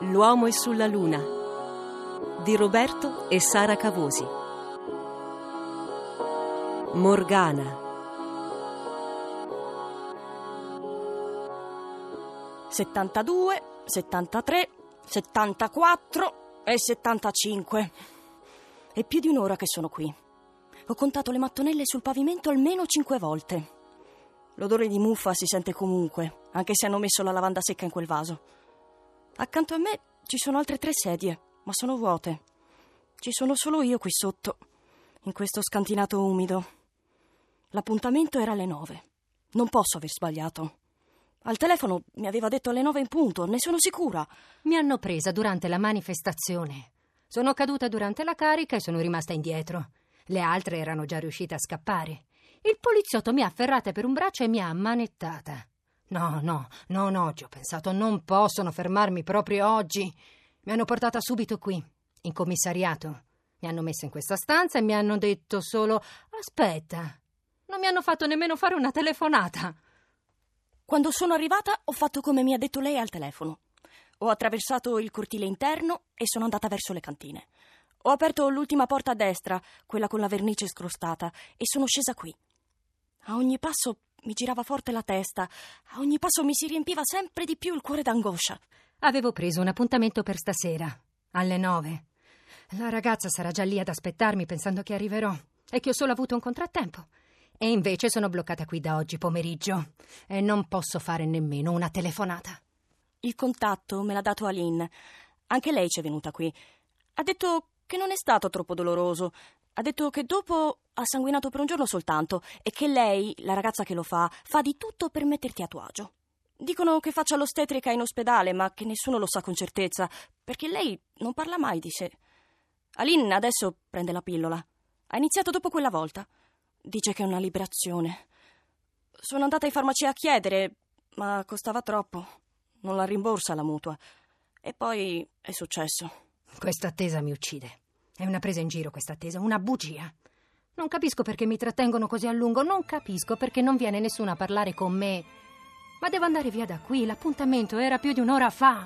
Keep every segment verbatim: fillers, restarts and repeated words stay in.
L'uomo è sulla luna di Roberto e Sara Cavosi. Morgana. settantadue, settantatré, settantaquattro e settantacinque. È più di un'ora che sono qui. Ho contato le mattonelle sul pavimento almeno cinque volte. L'odore di muffa si sente comunque, anche se hanno messo la lavanda secca in quel vaso. Accanto a me ci sono altre tre sedie, ma sono vuote. Ci sono solo io qui sotto, in questo scantinato umido. L'appuntamento era alle nove. Non posso aver sbagliato. Al telefono mi aveva detto alle nove in punto, ne sono sicura. Mi hanno presa durante la manifestazione. Sono caduta durante la carica e sono rimasta indietro. Le altre erano già riuscite a scappare. Il poliziotto mi ha afferrata per un braccio e mi ha ammanettata. No, no, non oggi, ho pensato, non possono fermarmi proprio oggi. Mi hanno portata subito qui, in commissariato. Mi hanno messa in questa stanza e mi hanno detto solo: aspetta. Non mi hanno fatto nemmeno fare una telefonata. Quando sono arrivata ho fatto come mi ha detto lei al telefono. Ho attraversato il cortile interno e sono andata verso le cantine. Ho aperto l'ultima porta a destra, quella con la vernice scrostata, e sono scesa qui. A ogni passo mi girava forte la testa, a ogni passo mi si riempiva sempre di più il cuore d'angoscia. Avevo preso un appuntamento per stasera, alle nove. La ragazza sarà già lì ad aspettarmi pensando che arriverò e che ho solo avuto un contrattempo. E invece sono bloccata qui da oggi pomeriggio e non posso fare nemmeno una telefonata. Il contatto me l'ha dato Aline. Anche lei ci è venuta qui. Ha detto che non è stato troppo doloroso. Ha detto che dopo ha sanguinato per un giorno soltanto e che lei, la ragazza che lo fa, fa di tutto per metterti a tuo agio. Dicono che faccia l'ostetrica in ospedale, ma che nessuno lo sa con certezza, perché lei non parla mai di sé. Aline adesso prende la pillola. Ha iniziato dopo quella volta. Dice che è una liberazione. Sono andata in farmacia a chiedere, ma costava troppo. Non la rimborsa la mutua. E poi è successo. Questa attesa mi uccide. È una presa in giro questa attesa, una bugia. Non capisco perché mi trattengono così a lungo, non capisco perché non viene nessuno a parlare con me. Ma devo andare via da qui, l'appuntamento era più di un'ora fa.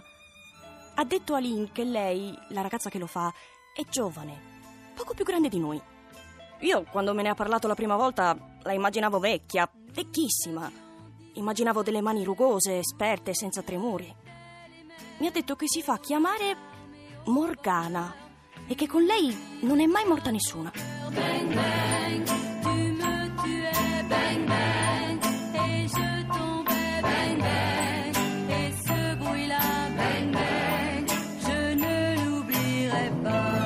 Ha detto Aline che lei, la ragazza che lo fa, è giovane, poco più grande di noi. Io, quando me ne ha parlato la prima volta, la immaginavo vecchia, vecchissima. Immaginavo delle mani rugose, esperte, senza tremori. Mi ha detto che si fa chiamare Morgana e che con lei non è mai morta nessuna. Bang, bang, tu me tuais, bang, bang, et je tombais, bang, bang, et ce bruit-là, bang, bang, je ne l'oublierai pas.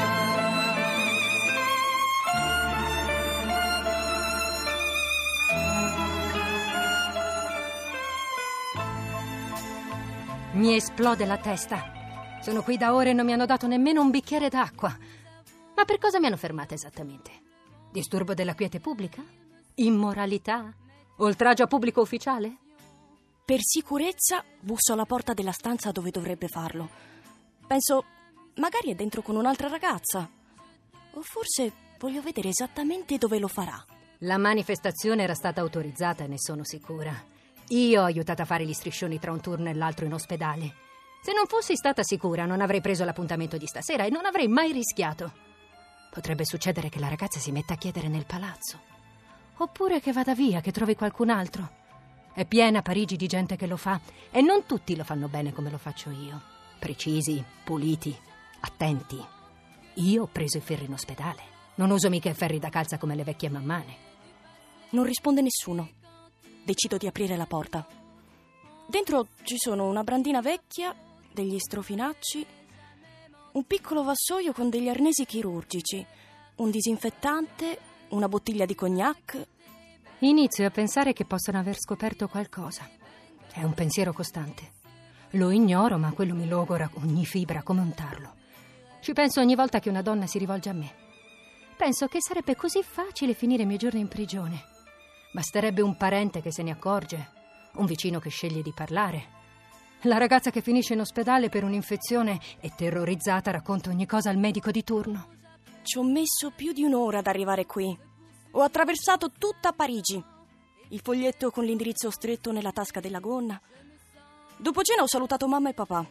Mi esplode la testa. Sono qui da ore e non mi hanno dato nemmeno un bicchiere d'acqua. Ma per cosa mi hanno fermata esattamente? Disturbo della quiete pubblica? Immoralità? Oltraggio a pubblico ufficiale? Per sicurezza busso alla porta della stanza dove dovrebbe farlo. Penso, magari è dentro con un'altra ragazza. O forse voglio vedere esattamente dove lo farà. La manifestazione era stata autorizzata e ne sono sicura. Io ho aiutato a fare gli striscioni tra un turno e l'altro in ospedale. Se non fossi stata sicura non avrei preso l'appuntamento di stasera e non avrei mai rischiato. Potrebbe succedere che la ragazza si metta a chiedere nel palazzo. Oppure che vada via, che trovi qualcun altro. È piena Parigi di gente che lo fa e non tutti lo fanno bene come lo faccio io. Precisi, puliti, attenti. Io ho preso i ferri in ospedale. Non uso mica i ferri da calza come le vecchie mammane. Non risponde nessuno. Decido di aprire la porta. Dentro ci sono una brandina vecchia, degli strofinacci, un piccolo vassoio con degli arnesi chirurgici, un disinfettante, una bottiglia di cognac. Inizio a pensare che possano aver scoperto qualcosa. È un pensiero costante. Lo ignoro, ma quello mi logora ogni fibra come un tarlo. Ci penso ogni volta che una donna si rivolge a me. Penso che sarebbe così facile finire i miei giorni in prigione. Basterebbe un parente che se ne accorge, un vicino che sceglie di parlare. La ragazza che finisce in ospedale per un'infezione e terrorizzata racconta ogni cosa al medico di turno. Ci ho messo più di un'ora ad arrivare qui. Ho attraversato tutta Parigi. Il foglietto con l'indirizzo stretto nella tasca della gonna. Dopo cena ho salutato mamma e papà.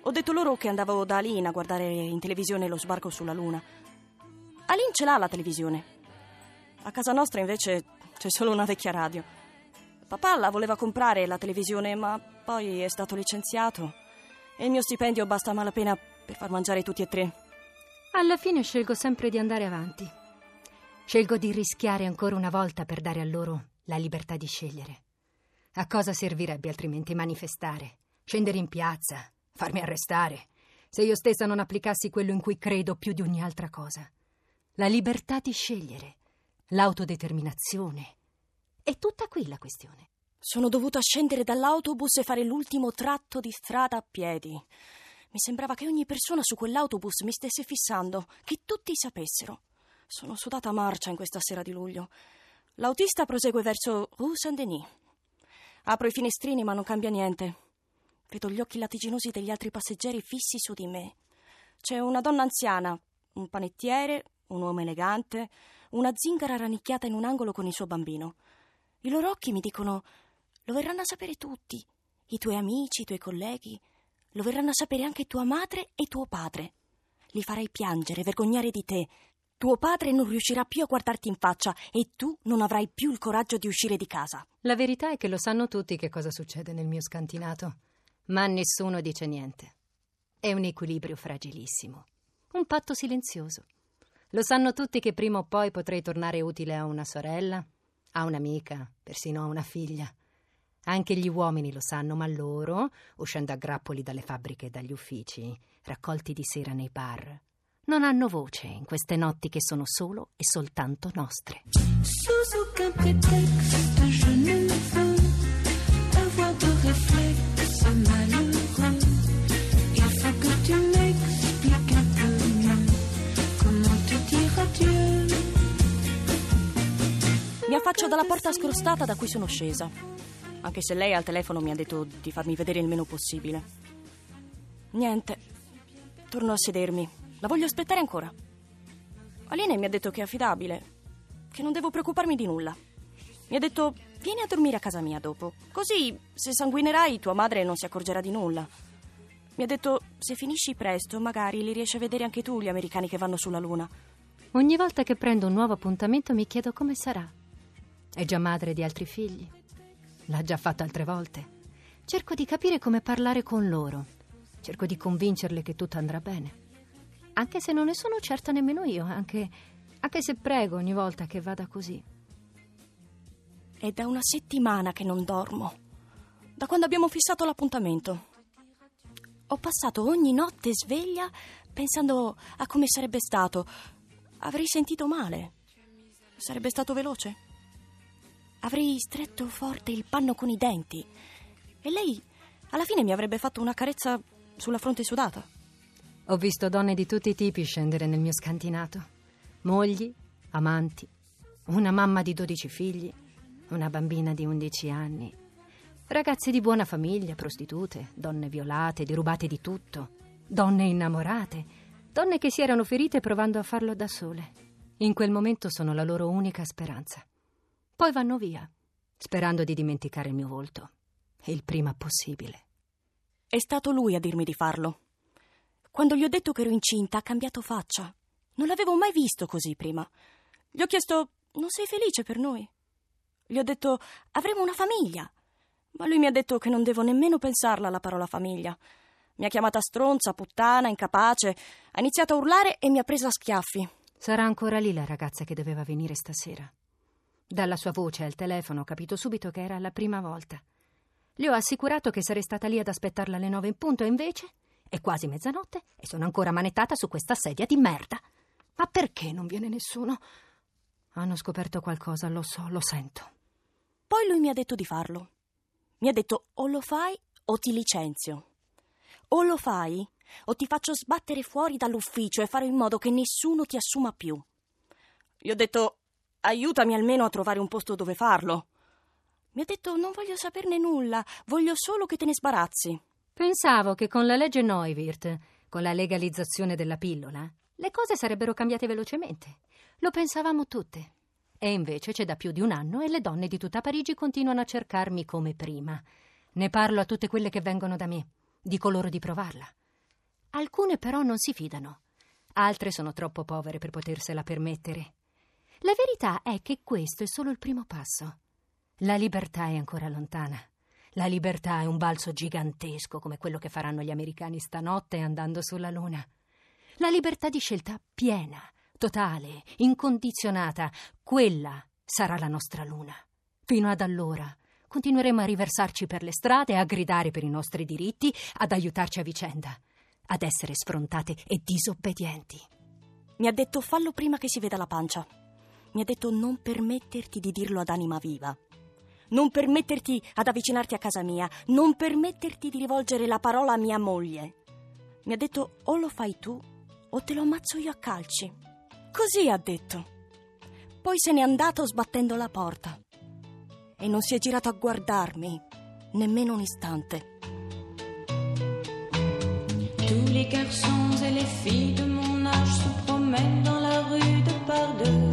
Ho detto loro che andavo da Aline a guardare in televisione lo sbarco sulla Luna. Aline ce l'ha la televisione. A casa nostra invece c'è solo una vecchia radio. Papà la voleva comprare la televisione, ma poi è stato licenziato e il mio stipendio basta a malapena per far mangiare tutti e tre. Alla fine scelgo sempre di andare avanti. Scelgo di rischiare ancora una volta per dare a loro la libertà di scegliere. A cosa servirebbe altrimenti manifestare, scendere in piazza, farmi arrestare, se io stessa non applicassi quello in cui credo più di ogni altra cosa? La libertà di scegliere, l'autodeterminazione. È tutta qui la questione. Sono dovuta scendere dall'autobus e fare l'ultimo tratto di strada a piedi. Mi sembrava che ogni persona su quell'autobus mi stesse fissando, che tutti sapessero. Sono sudata marcia in questa sera di luglio. L'autista prosegue verso Rue Saint-Denis. Apro i finestrini ma non cambia niente. Vedo gli occhi latiginosi degli altri passeggeri fissi su di me. C'è una donna anziana, un panettiere, un uomo elegante, una zingara rannicchiata in un angolo con il suo bambino. I loro occhi mi dicono: lo verranno a sapere tutti, i tuoi amici, i tuoi colleghi, lo verranno a sapere anche tua madre e tuo padre. Li farai piangere, vergognare di te. Tuo padre non riuscirà più a guardarti in faccia e tu non avrai più il coraggio di uscire di casa. La verità è che lo sanno tutti che cosa succede nel mio scantinato, ma nessuno dice niente. È un equilibrio fragilissimo, un patto silenzioso. Lo sanno tutti che prima o poi potrei tornare utile a una sorella, a un'amica, persino a una figlia. Anche gli uomini lo sanno, ma loro, uscendo a grappoli dalle fabbriche e dagli uffici, raccolti di sera nei bar, non hanno voce in queste notti che sono solo e soltanto nostre. Sous aucun prétexte, je ne veux avoir de réflexe malheureux. Il faut que tu m'expliques un peu mieux comment te dire adieu. Mi affaccio dalla porta scrostata da cui sono scesa, anche se lei al telefono mi ha detto di farmi vedere il meno possibile. Niente, torno a sedermi. La voglio aspettare ancora. Aline mi ha detto che è affidabile, che non devo preoccuparmi di nulla. Mi ha detto: vieni a dormire a casa mia dopo, così se sanguinerai tua madre non si accorgerà di nulla. Mi ha detto: se finisci presto magari li riesci a vedere anche tu gli americani che vanno sulla Luna. Ogni volta che prendo un nuovo appuntamento mi chiedo come sarà. È già madre di altri figli. L'ha già fatto altre volte. Cerco di capire come parlare con loro. Cerco di convincerle che tutto andrà bene. Anche se non ne sono certa nemmeno io, anche, anche se prego ogni volta che vada così. È da una settimana che non dormo, da quando abbiamo fissato l'appuntamento. Ho passato ogni notte sveglia pensando a come sarebbe stato. Avrei sentito male. Sarebbe stato veloce. Avrei stretto forte il panno con i denti e lei alla fine mi avrebbe fatto una carezza sulla fronte sudata. Ho visto donne di tutti i tipi scendere nel mio scantinato. Mogli, amanti, una mamma di dodici figli, una bambina di undici anni, ragazze di buona famiglia, prostitute, donne violate, derubate di tutto, donne innamorate, donne che si erano ferite provando a farlo da sole. In quel momento sono la loro unica speranza. Poi vanno via, sperando di dimenticare il mio volto, il prima possibile. È stato lui a dirmi di farlo. Quando gli ho detto che ero incinta, ha cambiato faccia. Non l'avevo mai visto così prima. Gli ho chiesto: non sei felice per noi? Gli ho detto: avremo una famiglia. Ma lui mi ha detto che non devo nemmeno pensarla la parola famiglia. Mi ha chiamata stronza, puttana, incapace. Ha iniziato a urlare e mi ha presa a schiaffi. Sarà ancora lì la ragazza che doveva venire stasera. Dalla sua voce al telefono ho capito subito che era la prima volta. Le ho assicurato che sarei stata lì ad aspettarla alle nove in punto e invece è quasi mezzanotte e sono ancora manettata su questa sedia di merda. Ma perché non viene nessuno? Hanno scoperto qualcosa, lo so, lo sento. Poi lui mi ha detto di farlo. Mi ha detto: o lo fai o ti licenzio. O lo fai o ti faccio sbattere fuori dall'ufficio e farò in modo che nessuno ti assuma più. Gli ho detto: aiutami almeno a trovare un posto dove farlo. Mi ha detto: non voglio saperne nulla, voglio solo che te ne sbarazzi. Pensavo che con la legge Neuwirth, con la legalizzazione della pillola, le cose sarebbero cambiate velocemente. Lo pensavamo tutte. E invece c'è da più di un anno e le donne di tutta Parigi continuano a cercarmi come prima. Ne parlo a tutte quelle che vengono da me. Dico loro di provarla. Alcune però non si fidano. Altre sono troppo povere per potersela permettere. La verità è che questo è solo il primo passo. La libertà è ancora lontana. La libertà è un balzo gigantesco come quello che faranno gli americani stanotte andando sulla Luna. La libertà di scelta piena, totale, incondizionata, quella sarà la nostra Luna. Fino ad allora continueremo a riversarci per le strade, a gridare per i nostri diritti, ad aiutarci a vicenda, ad essere sfrontate e disobbedienti. Mi ha detto fallo prima che si veda la pancia. Mi ha detto non permetterti di dirlo ad anima viva. Non permetterti ad avvicinarti a casa mia. Non permetterti di rivolgere la parola a mia moglie. Mi ha detto o lo fai tu o te lo ammazzo io a calci. Così ha detto. Poi se n'è andato sbattendo la porta. E non si è girato a guardarmi nemmeno un istante. Tous les garçons et les filles de mon âge se promènent dans la rue de par deux.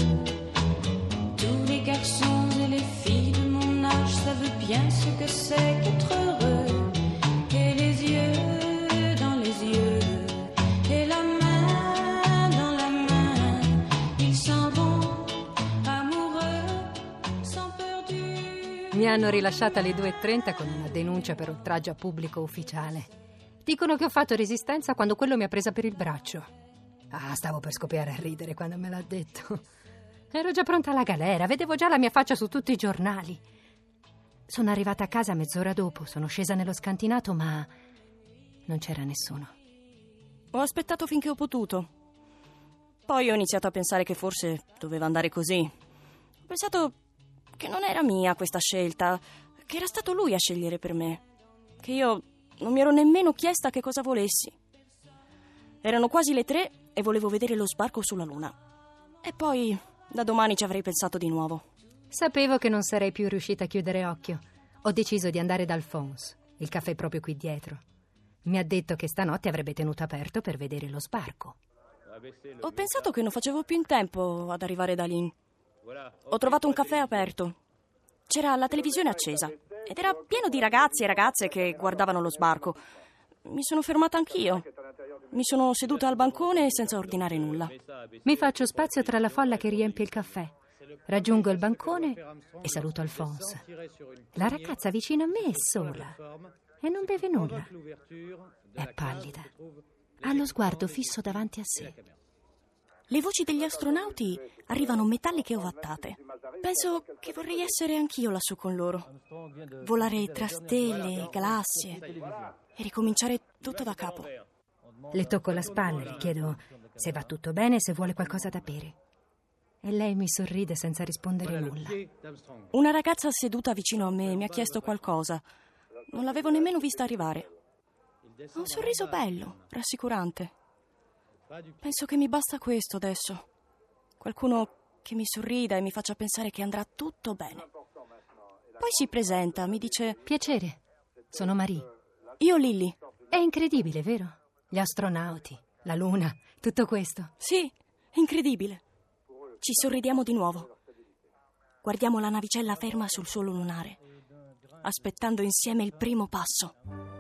Tous les garçons et les filles de mon âge savent bien ce que c'est qu'être heureux. Et les yeux dans les yeux, et la main dans la main, ils s'en vont amoureux, sans peur du... Mi hanno rilasciata alle due e trenta con una denuncia per oltraggio a pubblico ufficiale. Dicono che ho fatto resistenza quando quello mi ha presa per il braccio. Ah, stavo per scoppiare a ridere quando me l'ha detto. Ero già pronta alla galera, vedevo già la mia faccia su tutti i giornali. Sono arrivata a casa mezz'ora dopo, sono scesa nello scantinato, ma non c'era nessuno. Ho aspettato finché ho potuto. Poi ho iniziato a pensare che forse doveva andare così. Ho pensato che non era mia questa scelta, che era stato lui a scegliere per me, che io non mi ero nemmeno chiesta che cosa volessi. Erano quasi le tre e volevo vedere lo sbarco sulla Luna. E poi da domani ci avrei pensato di nuovo. Sapevo che non sarei più riuscita a chiudere occhio. Ho deciso di andare da Alphonse, il caffè proprio qui dietro. Mi ha detto che stanotte avrebbe tenuto aperto per vedere lo sbarco. Ho pensato che non facevo più in tempo ad arrivare da lì. Ho trovato un caffè aperto. C'era la televisione accesa ed era pieno di ragazzi e ragazze che guardavano lo sbarco. Mi sono fermata anch'io. Mi sono seduta al bancone senza ordinare nulla. Mi faccio spazio tra la folla che riempie il caffè. Raggiungo il bancone e saluto Alphonse. La ragazza vicino a me è sola e non beve nulla. È pallida. Ha lo sguardo fisso davanti a sé. Le voci degli astronauti arrivano metalliche ovattate. Penso che vorrei essere anch'io lassù con loro. Volare tra stelle, galassie e ricominciare tutto da capo. Le tocco la spalla, le chiedo se va tutto bene e se vuole qualcosa da bere. E lei mi sorride senza rispondere nulla. Una ragazza seduta vicino a me mi ha chiesto qualcosa. Non l'avevo nemmeno vista arrivare. Ha un sorriso bello, rassicurante. Penso che mi basta questo adesso. Qualcuno che mi sorrida e mi faccia pensare che andrà tutto bene. Poi si presenta, mi dice: Piacere, sono Marie. Io Lily. È incredibile, vero? Gli astronauti, la Luna, tutto questo. Sì, è incredibile. Ci sorridiamo di nuovo. Guardiamo la navicella ferma sul suolo lunare, aspettando insieme il primo passo.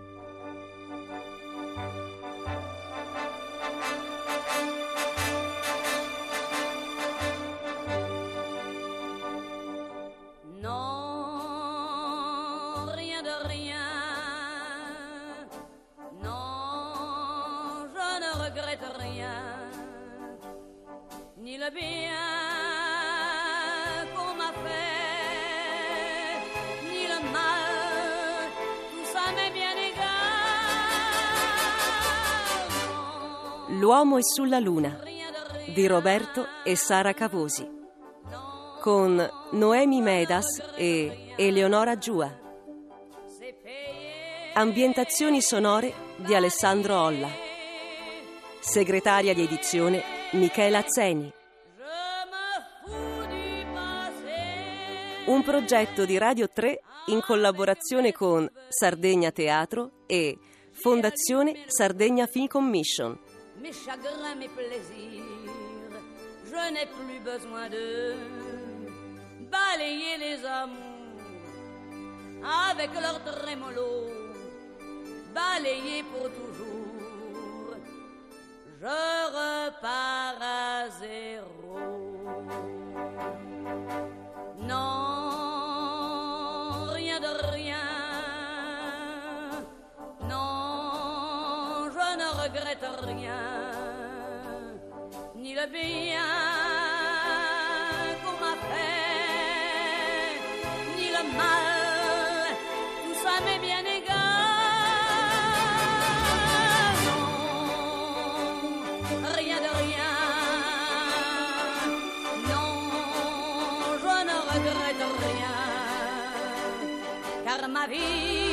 Ni le bien qu'on m'a fait, ni le mal, tout ça m'est bien égal. L'uomo è sulla Luna di Roberto e Sara Cavosi, con Noemi Medas e Eleonora Giua. Ambientazioni sonore di Alessandro Olla. Segretaria di edizione Michela Zeni. Un progetto di Radio tre in collaborazione con Sardegna Teatro e Fondazione Sardegna Film Commission. Mes chagrins, mes plaisirs, je n'ai plus besoin de balayer les amours avec leur trémolo, balayer pour toujours je repars à zéro. Non, rien de rien. Non, je ne regrette rien. Ni le bien qu'on m'a fait, ni le mal, tout ça m'est bien égal. Non, rien de rien. Non, je ne regrette rien, car ma vie